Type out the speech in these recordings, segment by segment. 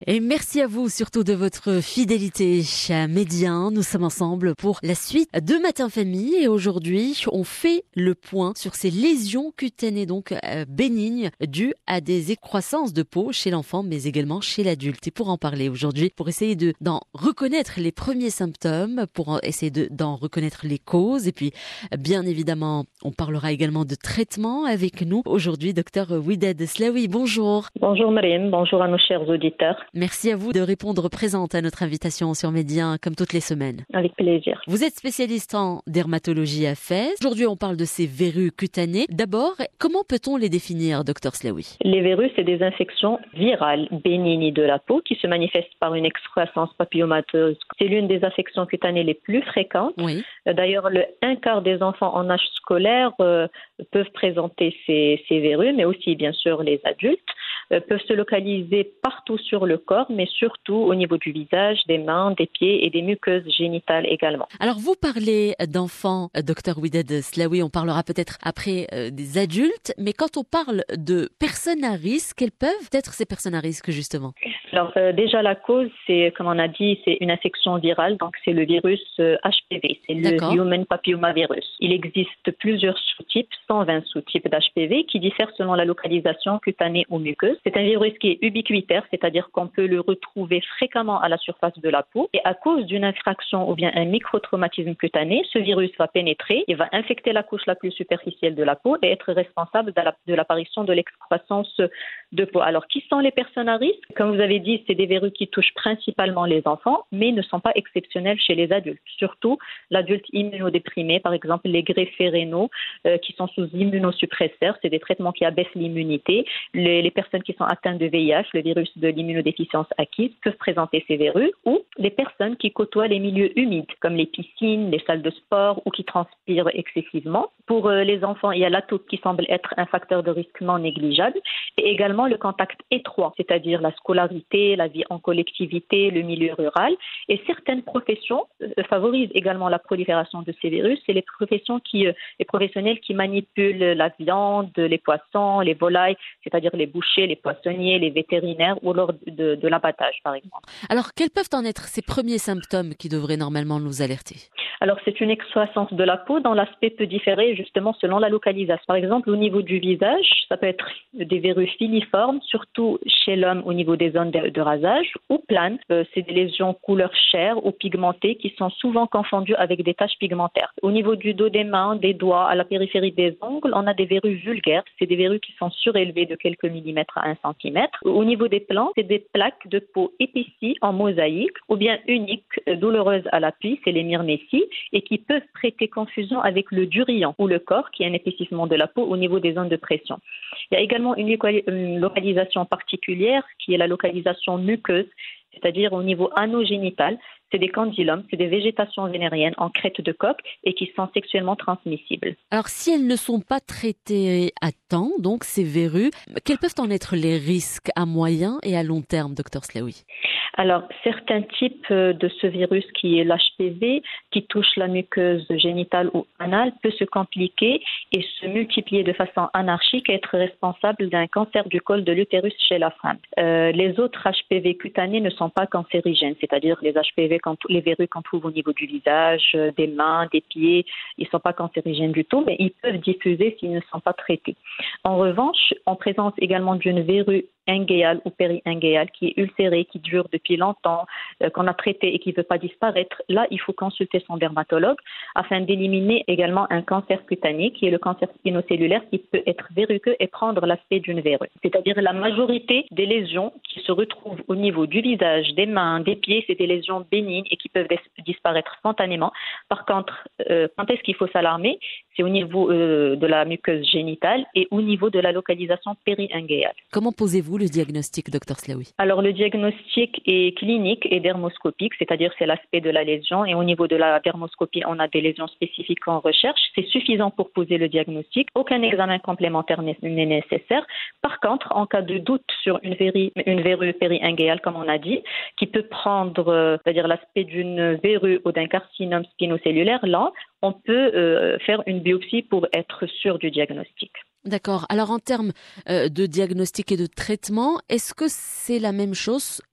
Et merci à vous surtout de votre fidélité à Média. Nous sommes ensemble pour la suite de Matin Famille et aujourd'hui on fait le point sur ces lésions cutanées donc bénignes dues à des excroissances de peau chez l'enfant mais également chez l'adulte. Et pour en parler aujourd'hui, pour essayer d'en reconnaître les premiers symptômes, pour essayer d'en reconnaître les causes et puis bien évidemment on parlera également de traitement avec nous aujourd'hui docteur Widad Slaoui. Bonjour. Bonjour Mariam, bonjour à nos chers auditeurs. Merci à vous de répondre présente à notre invitation sur Média, comme toutes les semaines. Avec plaisir. Vous êtes spécialiste en dermatologie à Fès. Aujourd'hui, on parle de ces verrues cutanées. D'abord, comment peut-on les définir, docteur Slaoui? Les verrues, c'est des infections virales bénignes de la peau qui se manifestent par une excroissance papillomateuse. C'est l'une des affections cutanées les plus fréquentes. Oui. D'ailleurs, un quart des enfants en âge scolaire peuvent présenter ces verrues, mais aussi, bien sûr, les adultes peuvent se localiser partout sur le corps, mais surtout au niveau du visage, des mains, des pieds et des muqueuses génitales également. Alors, vous parlez d'enfants, docteur Widad Slaoui, on parlera peut-être après des adultes, mais quand on parle de personnes à risque, quelles peuvent être ces personnes à risque, justement? Alors, déjà, la cause, c'est, comme on a dit, c'est une infection virale, donc c'est le virus HPV, c'est le Human Papillomavirus. Il existe plusieurs sous-types, 120 sous-types d'HPV qui diffèrent selon la localisation cutanée ou muqueuse. C'est un virus qui est ubiquitaire, c'est-à-dire qu'on peut le retrouver fréquemment à la surface de la peau. Et à cause d'une infraction ou bien un microtraumatisme cutané, ce virus va pénétrer et va infecter la couche la plus superficielle de la peau et être responsable de l'apparition de l'excroissance de peau. Alors, qui sont les personnes à risque? Comme vous avez dit, c'est des verrues qui touchent principalement les enfants, mais ne sont pas exceptionnelles chez les adultes. Surtout l'adulte immunodéprimé, par exemple les greffés rénaux qui sont sous immunosuppresseurs. C'est des traitements qui abaissent l'immunité. Les personnes qui sont atteintes de VIH, le virus de l'immunodéficience acquise, peuvent présenter ces verrues, ou les personnes qui côtoient les milieux humides, comme les piscines, les salles de sport, ou qui transpirent excessivement. Pour les enfants, il y a l'atope qui semble être un facteur de risque non négligeable, et également le contact étroit, c'est-à-dire la scolarité, la vie en collectivité, le milieu rural. Et certaines professions favorisent également la prolifération de ces virus. C'est les professionnels qui manipulent la viande, les poissons, les volailles, c'est-à-dire les bouchers, les poissonniers, les vétérinaires ou lors de l'abattage, par exemple. Alors, quels peuvent en être ces premiers symptômes qui devraient normalement nous alerter? Alors, c'est une excroissance de la peau dont l'aspect peut différer justement selon la localisation. Par exemple, au niveau du visage, ça peut être des verrues filiformes, surtout chez l'homme au niveau des zones de rasage, ou planes. C'est des lésions couleur chair ou pigmentées qui sont souvent confondues avec des taches pigmentaires. Au niveau du dos des mains, des doigts, à la périphérie des ongles, on a des verrues vulgaires. C'est des verrues qui sont surélevées de quelques millimètres à 1 centimètre. Au niveau des plans, c'est des plaques de peau épaissies en mosaïque ou bien uniques, douloureuses à l'appui, c'est les myrméties, et qui peuvent prêter confusion avec le durian ou le corps, qui est un épaississement de la peau au niveau des zones de pression. Il y a également une localisation particulière qui est la localisation muqueuse, c'est-à-dire au niveau anogénital. C'est des candylomes, c'est des végétations vénériennes en crête de coque et qui sont sexuellement transmissibles. Alors, si elles ne sont pas traitées à temps, donc ces verrues, quels peuvent en être les risques à moyen et à long terme, docteur Slaoui? Alors, certains types de ce virus qui est l'HPV, qui touche la muqueuse génitale ou anale, peut se compliquer et se multiplier de façon anarchique et être responsable d'un cancer du col de l'utérus chez la femme. Les autres HPV cutanés ne sont pas cancérigènes, c'est-à-dire les HPV, les verrues qu'on trouve au niveau du visage, des mains, des pieds, ils ne sont pas cancérigènes du tout, mais ils peuvent diffuser s'ils ne sont pas traités. En revanche, en présence également d'une verrue ingéale ou péri-ingéale qui est ulcérée, qui dure depuis longtemps, qu'on a traité et qui ne veut pas disparaître, là, il faut consulter son dermatologue afin d'éliminer également un cancer cutané qui est le cancer spinocellulaire qui peut être verruqueux et prendre l'aspect d'une verrue. C'est-à-dire la majorité des lésions qui se retrouvent au niveau du visage, des mains, des pieds, c'est des lésions bénignes et qui peuvent disparaître spontanément. Par contre, quand est-ce qu'il faut s'alarmer? C'est au niveau de la muqueuse génitale et au niveau de la localisation péri-ingéale. Comment posez-vous le diagnostic, Dr Slaoui? Alors, le diagnostic est clinique et dermoscopique, c'est-à-dire c'est l'aspect de la lésion. Et au niveau de la dermoscopie, on a des lésions spécifiques qu'on recherche. C'est suffisant pour poser le diagnostic. Aucun examen complémentaire n'est nécessaire. Par contre, en cas de doute sur une verrue péri-ingéale, comme on a dit, qui peut prendre, c'est-à-dire l'aspect d'une verrue ou d'un carcinome spinocellulaire, là, on peut faire une biopsie pour être sûr du diagnostic. D'accord. Alors en termes de diagnostic et de traitement, est-ce que c'est la même chose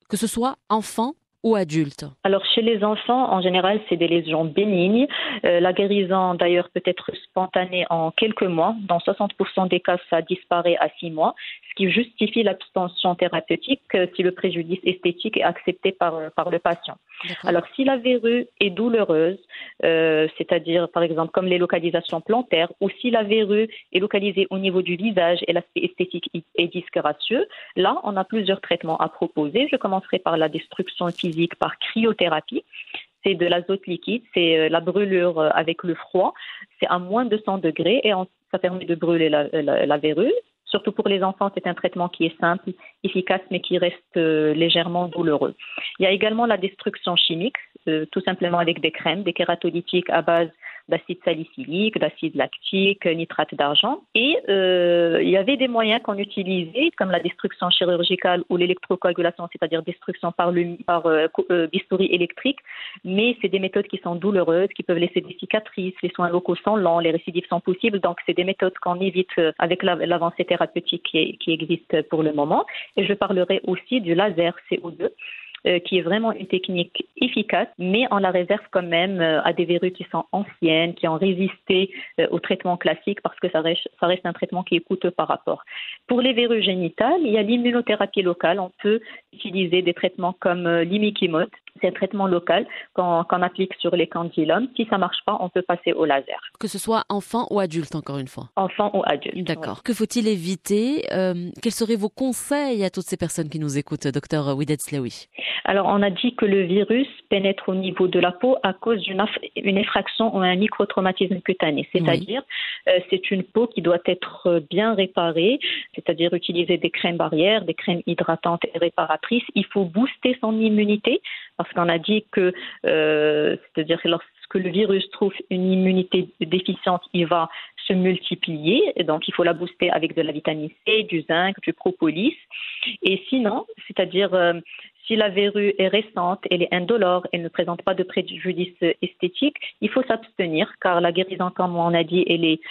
que ce soit enfant ou adulte? Alors chez les enfants, en général, c'est des lésions bénignes. La guérison d'ailleurs peut être spontanée en quelques mois. Dans 60% des cas, ça disparaît à 6 mois, ce qui justifie l'abstention thérapeutique si le préjudice esthétique est accepté par le patient. D'accord. Alors si la verrue est douloureuse, c'est-à-dire par exemple comme les localisations plantaires, ou si la verrue est localisée au niveau du visage et l'aspect esthétique est disgracieux, là on a plusieurs traitements à proposer. Je commencerai par la destruction physique par cryothérapie. C'est de l'azote liquide, c'est la brûlure avec le froid. C'est à moins de 100 degrés et ça permet de brûler la verrue. Surtout pour les enfants, c'est un traitement qui est simple, efficace, mais qui reste légèrement douloureux. Il y a également la destruction chimique, tout simplement avec des crèmes, des kératolytiques à base d'acide salicylique, d'acide lactique, nitrate d'argent. Et il y avait des moyens qu'on utilisait, comme la destruction chirurgicale ou l'électrocoagulation, c'est-à-dire destruction par bistouri électrique. Mais c'est des méthodes qui sont douloureuses, qui peuvent laisser des cicatrices, les soins locaux sont lents, les récidives sont possibles. Donc, c'est des méthodes qu'on évite avec l'avancée thérapeutique qui existe pour le moment. Et je parlerai aussi du laser CO2. Qui est vraiment une technique efficace, mais on la réserve quand même à des verrues qui sont anciennes, qui ont résisté au traitement classique parce que ça reste un traitement qui est coûteux par rapport. Pour les verrues génitales, il y a l'immunothérapie locale. On peut utiliser des traitements comme l'imikimod. C'est un traitement local qu'on applique sur les candilomes. Si ça ne marche pas, on peut passer au laser. Que ce soit enfant ou adulte, encore une fois. Enfant ou adulte. D'accord. Oui. Que faut-il éviter? Quels seraient vos conseils à toutes ces personnes qui nous écoutent, docteur Wided Slaoui? Alors, on a dit que le virus pénètre au niveau de la peau à cause d'une effraction ou un microtraumatisme cutané. C'est-à-dire, c'est une peau qui doit être bien réparée, c'est-à-dire utiliser des crèmes barrières, des crèmes hydratantes et réparatrices. Il faut booster son immunité parce qu'on a dit que, c'est-à-dire que lorsque le virus trouve une immunité déficiente, il va se multiplier. Et donc, il faut la booster avec de la vitamine C, du zinc, du propolis. Et sinon, c'est-à-dire si la verrue est récente, elle est indolore, elle ne présente pas de préjudice esthétique, il faut s'abstenir car la guérison, comme on a dit, elle est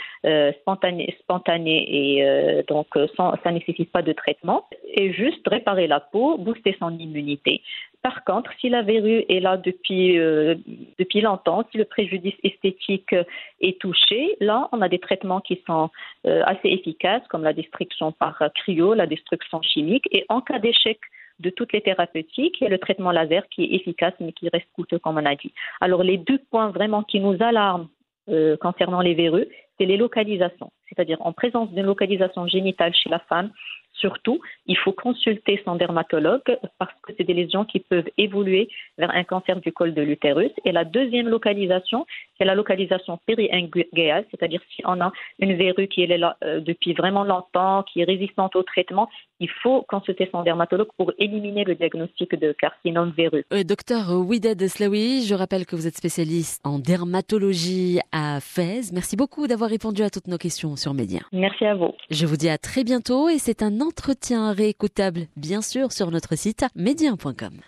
spontanée et donc ça ne nécessite pas de traitement. Et juste réparer la peau, booster son immunité. Par contre, si la verrue est là depuis longtemps, si le préjudice esthétique est touché, là, on a des traitements qui sont assez efficaces, comme la destruction par cryo, la destruction chimique. Et en cas d'échec de toutes les thérapeutiques, il y a le traitement laser qui est efficace, mais qui reste coûteux, comme on a dit. Alors, les 2 points vraiment qui nous alarment concernant les verrues, c'est les localisations. C'est-à-dire, en présence d'une localisation génitale chez la femme, surtout, il faut consulter son dermatologue parce que c'est des lésions qui peuvent évoluer vers un cancer du col de l'utérus. Et la deuxième localisation, c'est la localisation péri-inguéale, c'est-à-dire si on a une verrue qui est là depuis vraiment longtemps, qui est résistante au traitement, il faut consulter son dermatologue pour éliminer le diagnostic de carcinome véreux. Docteur Wided Slaoui, je rappelle que vous êtes spécialiste en dermatologie à Fès. Merci beaucoup d'avoir répondu à toutes nos questions sur Média. Merci à vous. Je vous dis à très bientôt et c'est un entretien réécoutable, bien sûr, sur notre site média.com.